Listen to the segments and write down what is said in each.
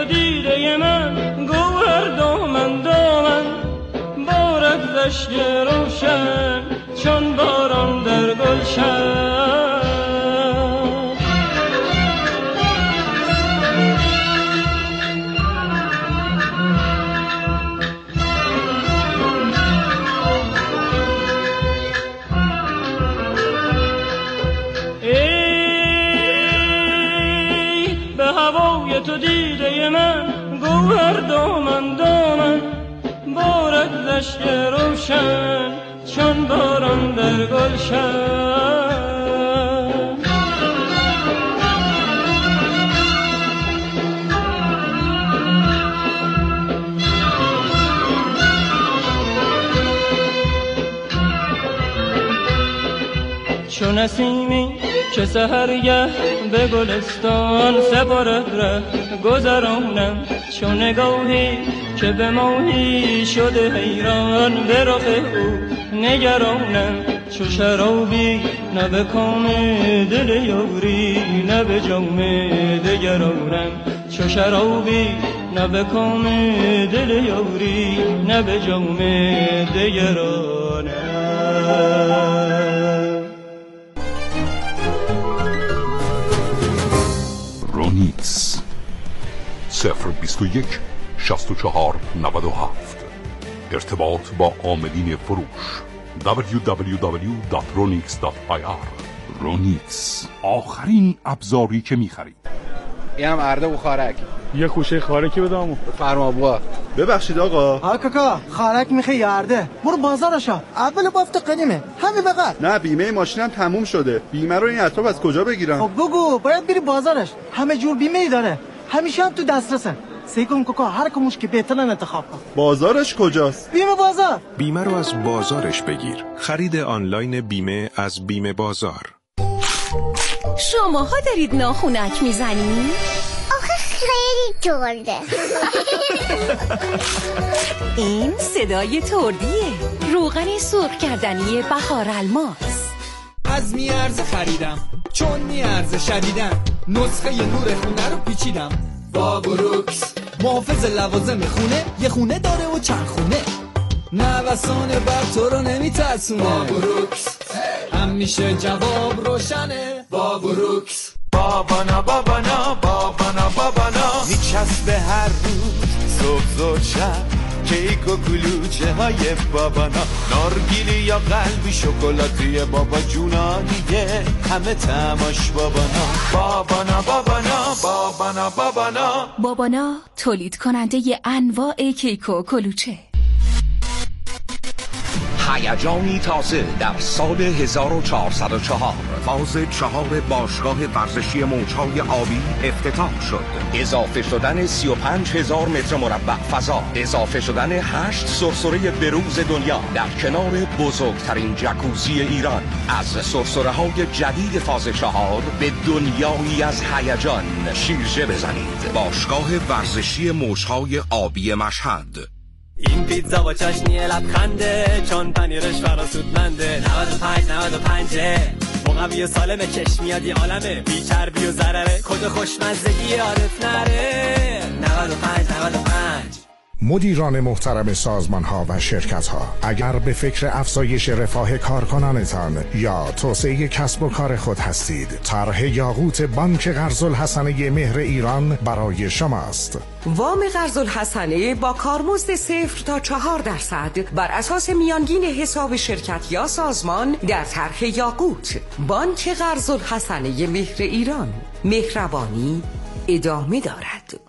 دیده من گوهر دامن دامن بارد رشک روشن چون باران در گلشن. تو دیده من گوهر دامن دامن بارد رشک روشن چون باران در گلشن. چون نسیمی که سحرگه به گلستان سپارد ره گذرانم، چون نگاهی که به ماهی شده حیران به رخ او نگرانم، چو شرابی نه به کام دل یاری نه به جام دگرانم، چو شرابی نه به کام دل یاری نه به جام دگرانم. رونیکس 021 64 97. ارتباط با عاملین فروش www.ronix.ir. رونیکس آخرین ابزاری که می‌خرید. اینم ارده و خارک. یه خوشه خارکی بدامو. فرما بوا. ببخشید آقا. کاکا خارک میخوای یا ارده؟ برو بازارشا. اول بافت قدیمه. همین بغل. نه بیمه ماشینم تموم شده. بیمه رو این اطراف از کجا بگیرم؟ خب بگو باید بری بازارش. همه جور بیمه ای داره. همیشه هم تو دسترسه. سیکون کوکا هر کموش که بهترن انتخاب کن. بازارش کجاست؟ بیمه بازار. بیمه رو از بازارش بگیر. خرید آنلاین بیمه از بیمه بازار. شماها دارید ناخونک میزنید؟ آخه خیلی ترده. این صدای تردیه. روغن سرخ کردنی بهار الماس. از میارزه خریدم چون میارزه شدیدم، نسخه ی نور خونه رو پیچیدم. با بروکس محافظ لوازم خونه، یه خونه داره و چند خونه، نوسان بر تو رو نمیترسونه. با بروکس همیشه جواب روشنه. با بروکس بابانا بابانا بابانا بابانا میچسبه هر روز صبح زود شب، کیک و کلوچه های بابانا، نارگیلی یا قلبی شکلاتی بابا جونانیه، همه تماش بابانا. بابانا بابانا بابانا بابانا. بابانا تولید کننده ی انواع کیک و کلوچه. هیجانی تازه در سال 1404 فاز 4 باشگاه ورزشی موج‌های آبی افتتاح شد. اضافه شدن 35,000 متر مربع فضا، اضافه شدن 8 سرسره بروز دنیا در کنار بزرگترین جکوزی ایران. از سرسره‌های جدید فاز 4 به دنیایی از هیجان شیرجه بزنید. باشگاه ورزشی موج‌های آبی مشهد. این پیتزا با چاشنی لبخنده، چون پنیرش فراسودمنده. 95 مقوی و سالمه، چشم میاد یه عالمه، بی چربی و ضرره، کد خوشمزگی یادت نره. 95. مدیران محترم سازمان‌ها و شرکت‌ها، اگر به فکر افزایش رفاه کارکنانتان یا توسعه کسب و کار خود هستید، طرح یاقوت بانک قرض الحسنه مهر ایران برای شماست. وام قرض الحسنه با کارمزد 0 تا 4% بر اساس میانگین حساب شرکت یا سازمان در طرح یاقوت. بانک قرض الحسنه مهر ایران. مهربانی ادامه دارد.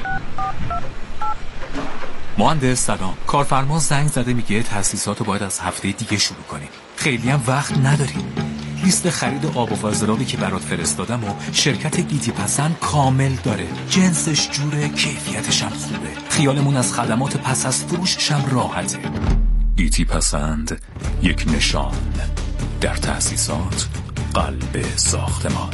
مهندس سلام. کارفرما زنگ زده میگه تاسیساتو باید از هفته دیگه شروع کنیم. خیلی هم وقت نداریم. لیست خرید آب و فاضلابی که برات فرستادم و شرکت گیتی پسند کامل داره. جنسش جوره، کیفیتش هم خوبه. خیالمون از خدمات پس از فروشش هم راحته. گیتی پسند، یک نشان در تاسیسات قلب ساختمان.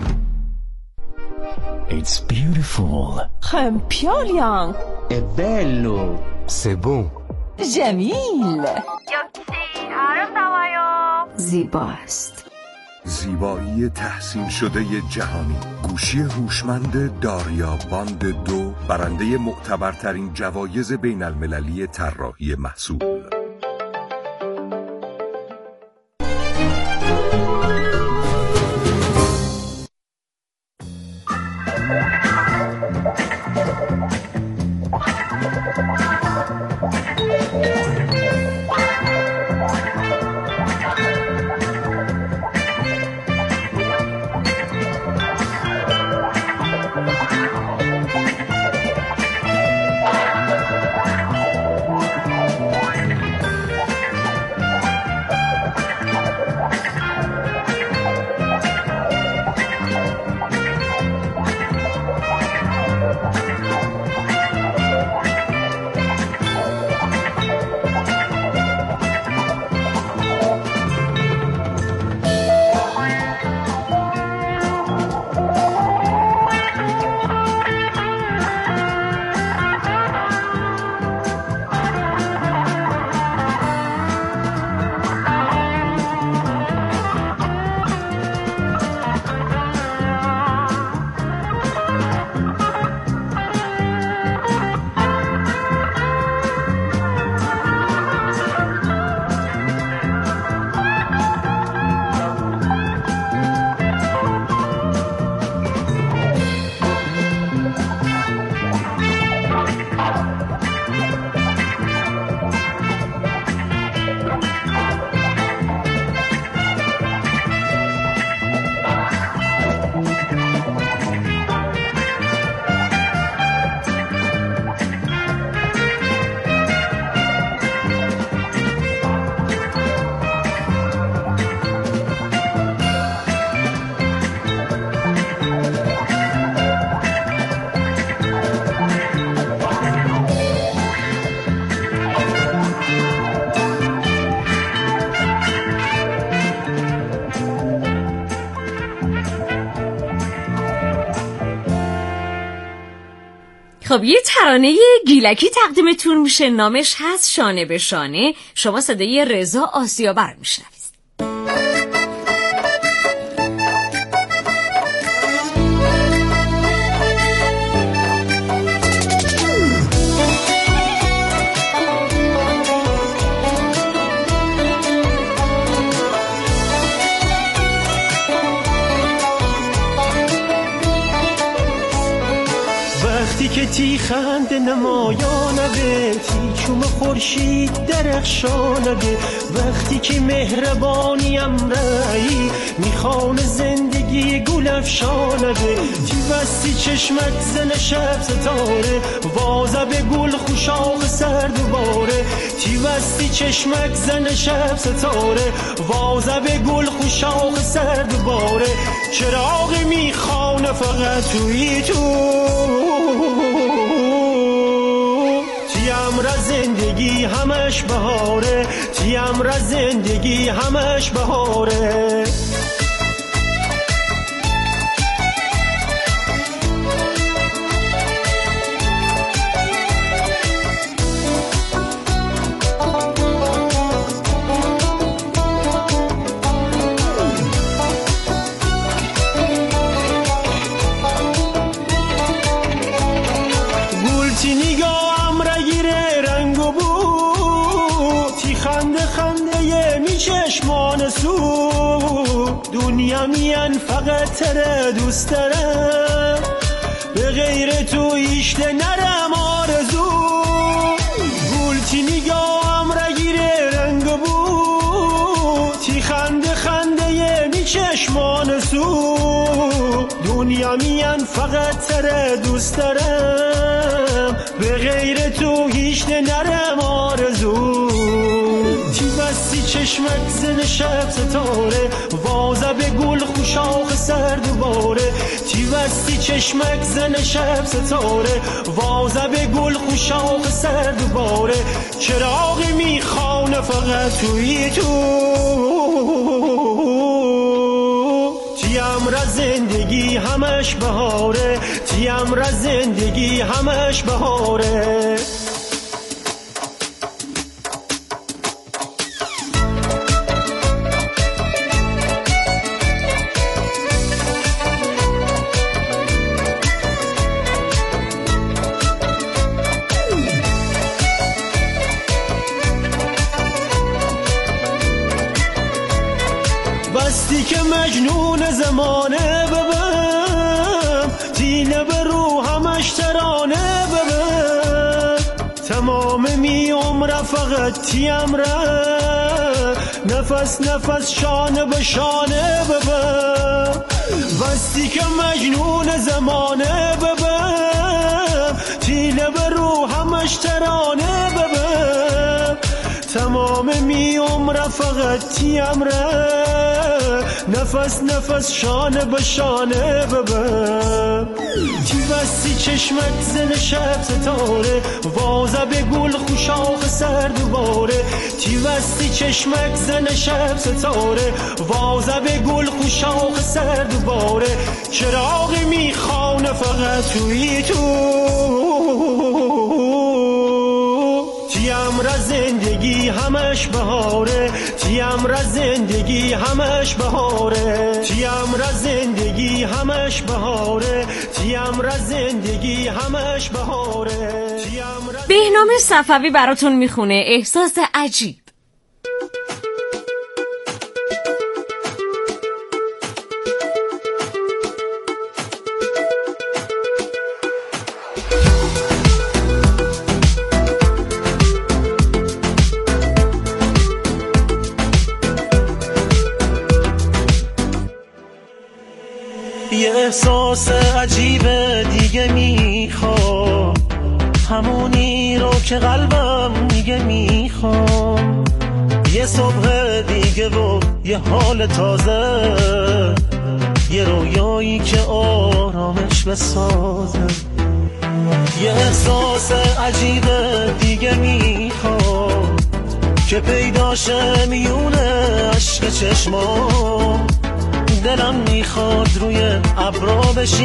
It's beautiful. خمپیالیان. È bello. C'est bon. جمیل. زیباست. زیبایی تحسین شده جهانی. گوشی هوشمند داریا باند 2 برنده معتبرترین جوایز بین المللی طراحی محصول. خب یه ترانه گیلکی تقدیمتون میشه، نامش هست شانه به شانه. شما صدای رضا آسیابر میشنوید. که تی خنده نمایانه به تی چوم خورشید درخشانه به وقتی که مهربانیم رایی میخوان زندگی گل افشانه به تی وستی چشمت زن شب ستاره وازه به گل خوشاق سر دوباره تی وستی چشمت زن شب ستاره وازه به گل خوشاق سر دوباره چراغ میخوان فقط توی تو تیمر زندگی همش بهاره تیمر زندگی همش بهاره چشمان سو دنیا میان فقط تره دوست دارم به غیر تو ایشته نرم آرزو گلتی نگاهم رگیره رنگ بو تی خنده خنده می چشمان سو دنیا میان فقط تره دوست دارم به غیر تو ایشته نرم آرزو تی بستی چشمت زن شب ستاره وازه به گل خوشاق سر دوباره تی بستی چشمت زن شب ستاره وازه به گل خوشاق سر دوباره چراغ میخوانه فقط توی تو تیمر زندگی همش بهاره تیمر زندگی همش بهاره بستی که مجنون زمانه ببم، تیله به رو همش ترانه ببم، تمام می عمر فقط تیم ره، نفس نفس شانه به شانه ببم، بستی که مجنون زمانه ببم، تیله به رو همش ترانه ببم، تمام می عمر فقط تیم ره، نفس نفس شانه به شانه ببم. تی بستی چشمت زن شب ستاره، وازه به گل خوشاخ سر دوباره، تی بستی چشمت زن شب ستاره، وازه به گل خوشاخ سر دوباره، چراغی میخوانه فقط توی تو، تیم را زندگی همش بهاره، تیم را زندگی همش بهاره، تیم را زندگی همش بهاره، تیم را زندگی همش بهاره. بهنام صفوی براتون میخونه احساس عجیب. یه احساس عجیب دیگه میخوام، همونی رو که قلبم میگه میخوام، یه صبح دیگه و یه حال تازه، یه رویایی که آرامش بسازه، یه احساس عجیب دیگه میخوام که پیداشه میونه عشق چشمام، دلم میخواد روی ابرا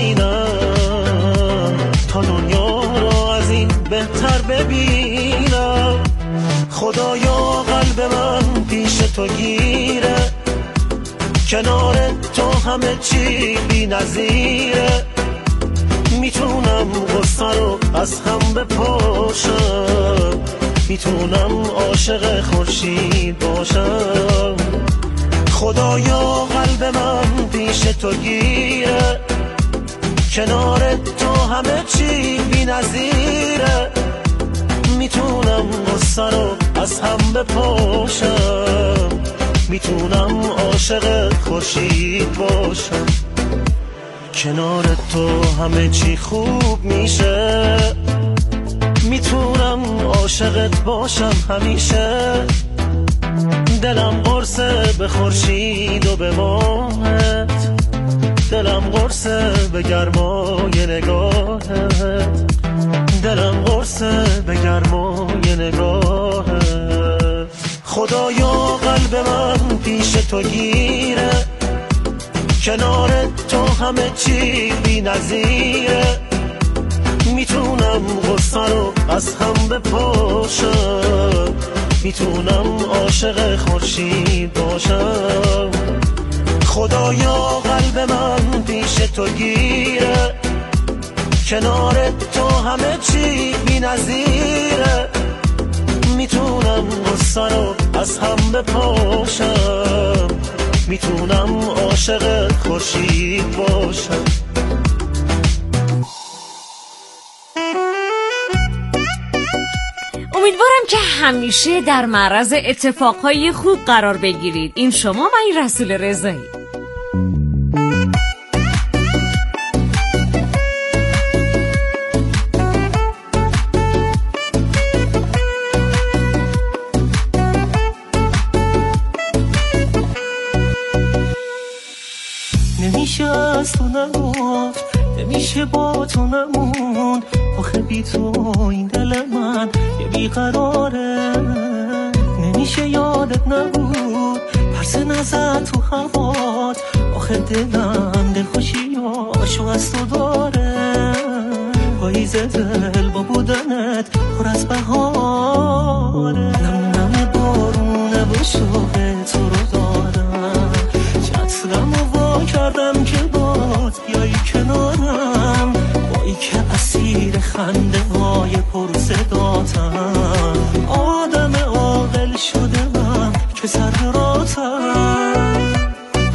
بشینم تا دنیا رو از این بهتر ببینم، خدایا قلب من پیش تو گیره، کنار تو همه چی بی نظیره، میتونم غصه رو از هم بپاشم، میتونم عاشق خورشید باشم، خدایا قلب من پیش تو گیره، کنار تو همه چی بی نظیره، میتونم غصه رو از هم بپاشم، میتونم عاشق خورشید باشم، کنار تو همه چی خوب میشه، میتونم عاشقت باشم همیشه، دلم قرصه به خورشید و به ماهت، دلم قرصه به گرمای نگاهت، دلم قرصه به گرمای نگاهت، خدایا قلب من پیش تو گیره، کنار تو همه چی بی نظیره، میتونم غصه رو از هم بپاشم، میتونم عاشق خورشید باشم، خدایا قلب من پیش تو گیره، کنار تو همه چی بی نظیره، میتونم غصه رو از هم بپاشم، میتونم عاشق خورشید باشم. امیدوارم که همیشه در معرض اتفاقهای خوب قرار بگیرید. این شما و این رسول رضایی. نمیشه از تو نگفت، نمیشه با تو نموند، آخه بی تو این دل من یه بیقراره، نمیشه یادت نبود پرسه نزد تو هوات، آخه دلم دلخوشیاشو از تو داره، پاییز دل با بودنت پر از بهاره، نم نم بارونه و شوق تو رو دارم، چترم و وا کردم که باد بیایی کنارم، بایی که اسیر خنده های پر صداتم، آدم عاقل شدم که سر راتم،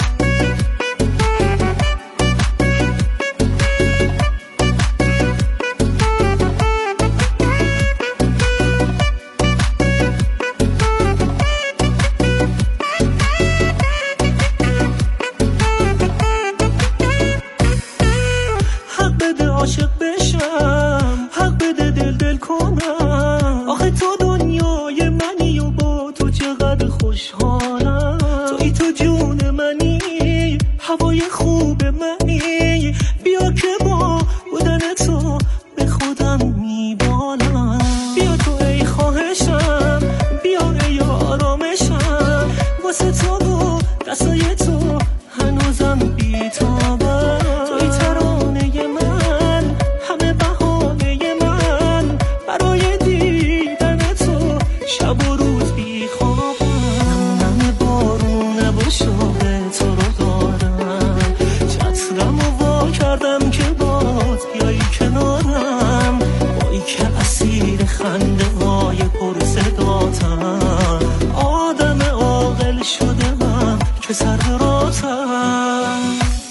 هوای خوب منی، بیا که با بودن تو به خودم میبالم. بیا تو ای خواهشم، بیا ای آرامشم، واسه تو و دستای تو هنوزم بیتابم. توی ترانه من، همه بهانه من، برای دیدن تو شب و روز بیخوابم. نم بارونه و شوق تو رو دارم، چترم و وا کردم که باز بیایی کنارم. بایی که اسیر خنده های پرصداتم، آدم عاقل شدم که سر راتم.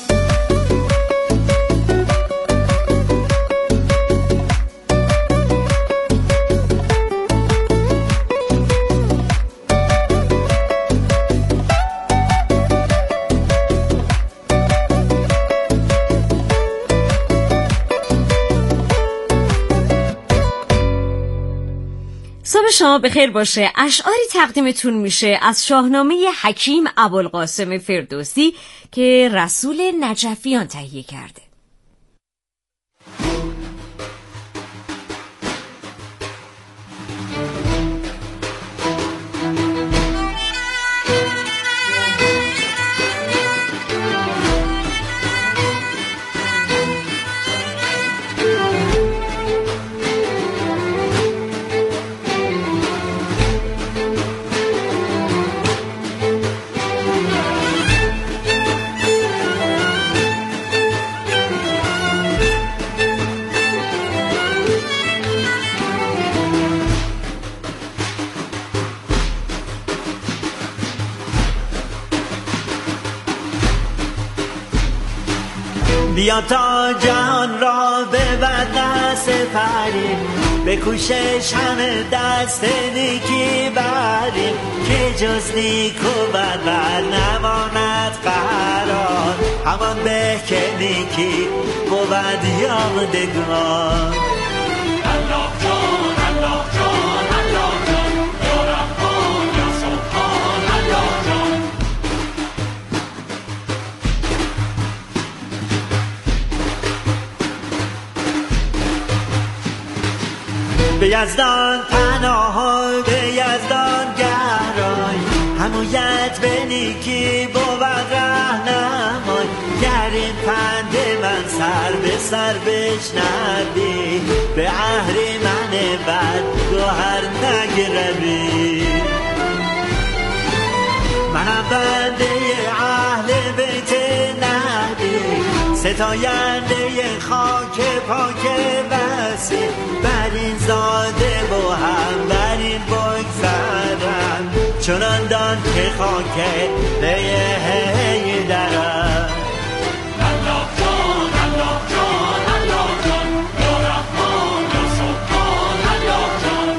صبح شما بخیر باشه. اشعاری تقدیمتون میشه از شاهنامه حکیم ابوالقاسم فردوسی که رسول نجفیان تهیه کرده. بیا تا جهان را ببر سپریم، به کوشش همه دست نیکی بریم، که جز نیک و بد بر نماند قرار، همان به که نیکی بود یادگار. الله جان، الله جان، الله جان، یا رحمان یا سبحان الله جان. به یزدان پناه، به یزدان گرای، حمایت به نیکی بود رهنمای. گر این پند من سر به سر بشنوی، به اهریمن بد گوهر نگرمی. منم بنده اهل بیت نبی، ستاینده خاک پاک بسی، بر این زاده با هم بر این بگذرم، چنان دان که خاک هی درم. الله جان، الله جان، الله جان، یا رحمان یا سبحان الله جان.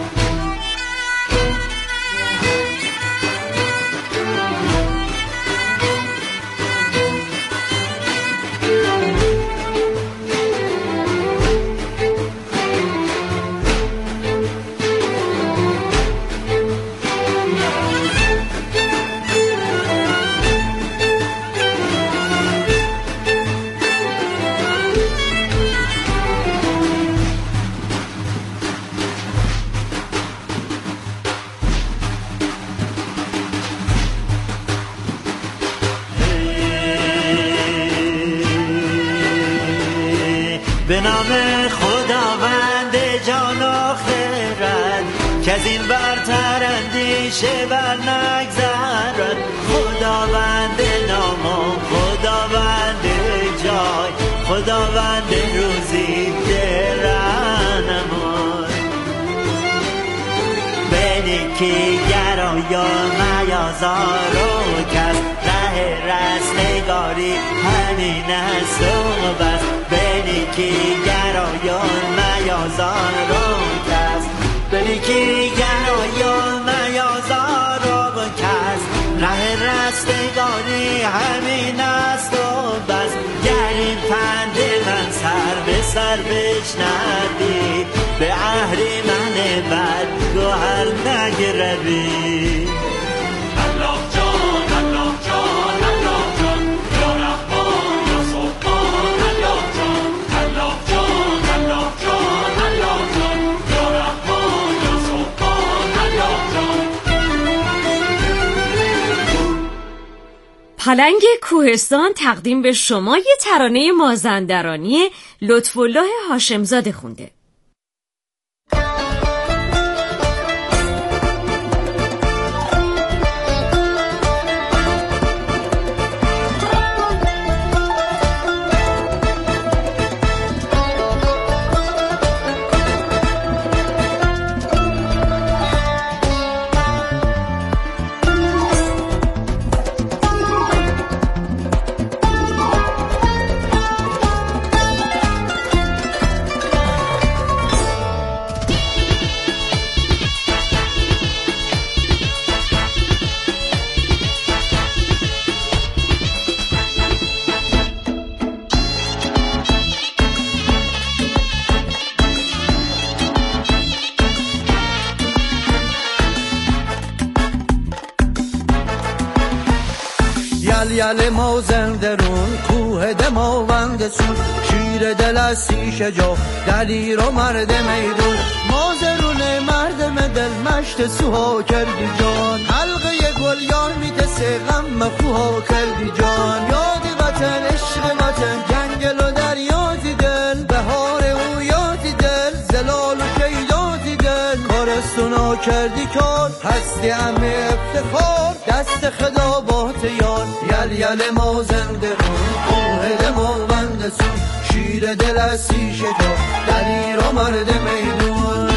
به نام خداوند جان و خرد، که از این برتر اندیشه بر نگذرد. خداوند نام و خداوند جای، خداوند روزی درنمای. به نیکی گرایا میازار و کس، ره رستگاری همین است و بس. به نیکی گرایان میازار و کس، به نیکی گرایان میازار و کس، ره رستگاری همین است و بس. گر این پند من سر به سر بشنوی، به اهریمن بد گوهر نگروی. الله جان، الله جان، الله جان، یا رحمان پلنگ کوهستان تقدیم به شما یه ترانه مازندرانی لطف‌الله هاشمزاده خونده. یل مازندرون کوه دماوند سون شیر دل از سیشه جا دلیر و مرد میدون مازرون مرد دل مشت سوها کردی جان حلقه گل یار میتسه غم خوها کردی جان یاد وطن عشق وطن جنگل و دریاتی دل بهار او یادی دل زلال و شیداتی دل کارستونا کردی کار هستی همه افتخار دست خدا بات یار یل مازندرون کوه دماوند سون شیر دل از سیشه جا دلیر و مرد میدون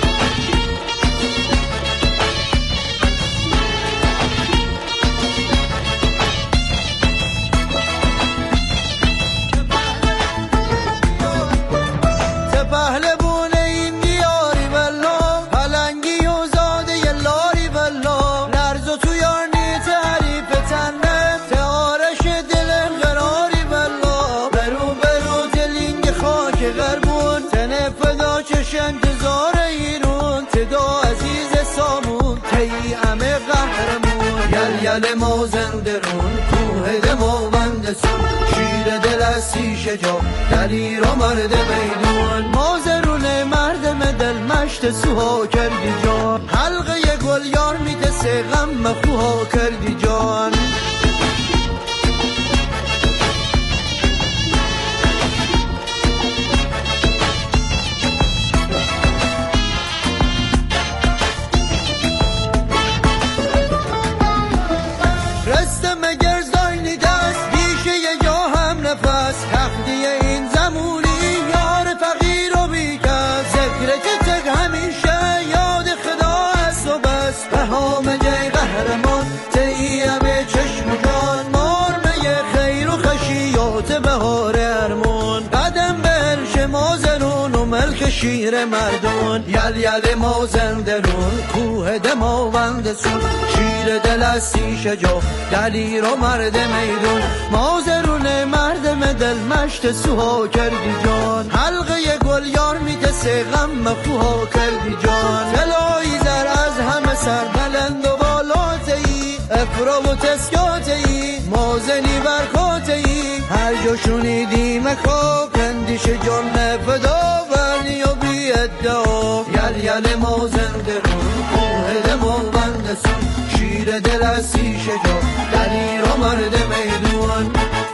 یل مازندرون کوه دماوند سون شیر دل از سیشه جا دلیر و مرد میدون مازرون مرد دل مشت سوها کردی جان حلقه گل یار میتسه غم خوها کردی جان شیر مردون یل مازندرون کوه دماوند سون شیر دل از سیشه جا دلیر و مرد میدون مازرون مرد دل مشت سوها کردی جان حلقه گل یار میتسه غم خوها کردی جان طلایی زر از همه سر بلند و بالاتهی افرا و تسکاتهی مازنی برکاتهی هر جا شونیدی مکا کندیش جان نفدا برنی و بی ادعا یل مازندرون کوه دماوند سون شیر دل از سیشه جا دلیر و مرد میدون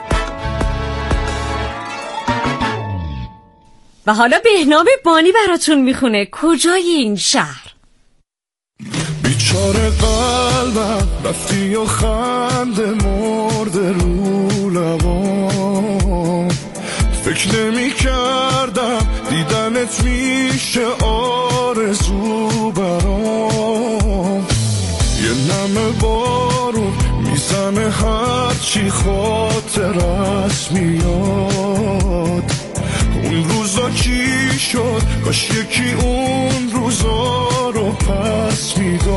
و حالا بهنام بانی براتون میخونه کجای این شهر. بیچاره قلبم رفتی و خنده مرده رو لبام فکر نمی کردم دیدنت میشه آرزو برام یه نم بارون میزنه هرچی خاطرت میاد اون روزا چی شد کاش یکی اون روزا رو پس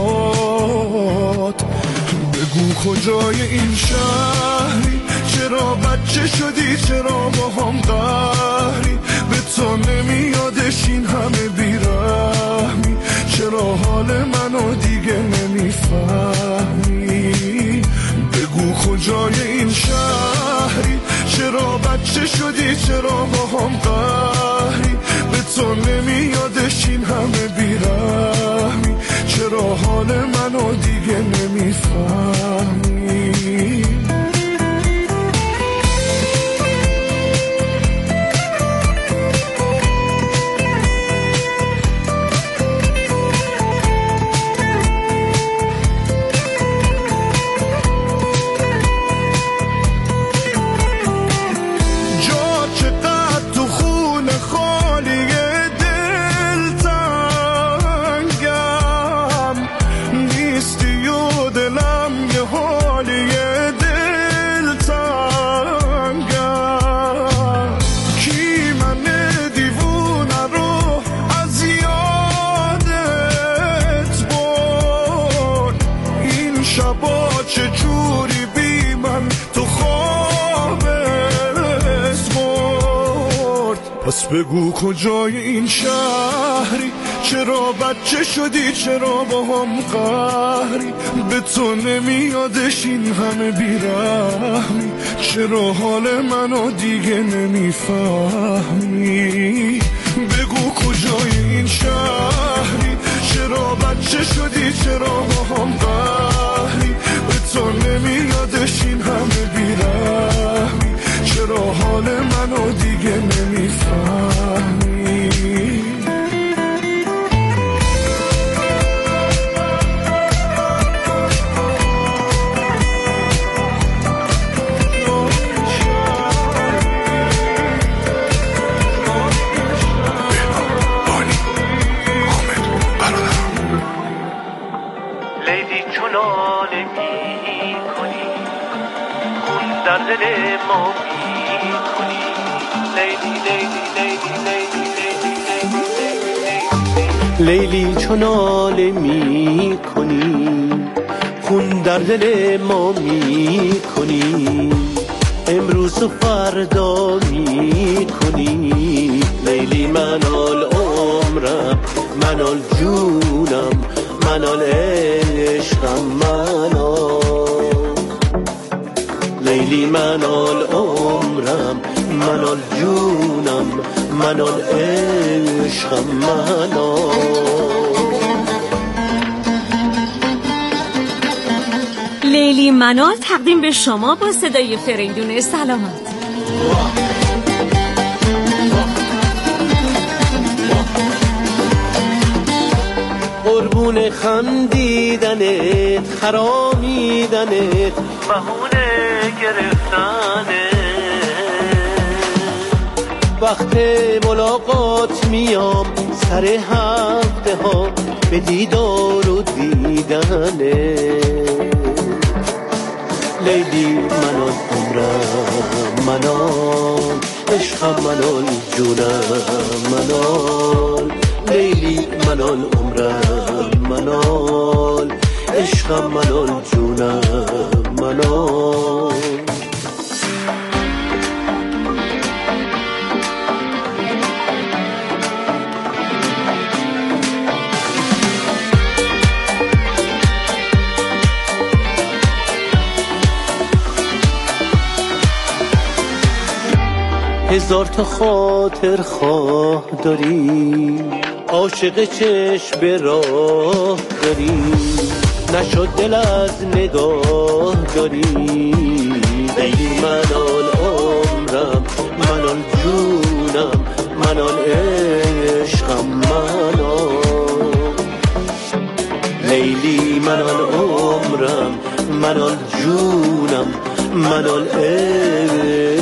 میداد بگو کجای این شهری چرا بچه شدی چرا با هم قهری به تو نمیادش این همه بیرحمی چرا حال منو دیگه نمیفهمی بگو کجای این شهری چرا بچه شدی چرا با هم قهری به تو نمیادش این همه بیرحمی چرا حال منو دیگه نمیفهمی پس بگو کجای این شهری، چرا بچه شدی، چرا با هم قهری، به تو نمیادش این همه بیرحمی، چرا حال منو دیگه نمیفهمی. بگو کجای این شهری، چرا بچه شدی، چرا با هم قهری، به تو نمیادش این همه بیرحمی، چرا حال منو دیگه نمیفهمی. در دل ما میکنی لیلی لیلی لیلی لیلی چون ناله میکنی، خون در دل ما میکنی، امروز و فردا میکنی. لیلی منال عمرم، منال جونم، منال عشقم، منال لیلی منال عمرم، منال جونم، منال عشقم، منال. لیلی منال تقدیم به شما با صدای فریدون سلامت. قربون خندیدنت، خرامیدنت، بهونه گرفتنه، وقت ملاقات میام سر هفته ها به دیدار و دیدنه. لیلی منال عمرم، منال عشقم، منال جونم، منال لیلی منال عمرم، منال عشقم، منال جونم، منال. هزار تا خاطر خواه داری، عاشق چشم به راه داری، نشد دل از نگاه داری. لیلی منال عمرم، منال جونم، منال عشقم، منال لیلی منال عمرم، منال جونم، منال عشقم.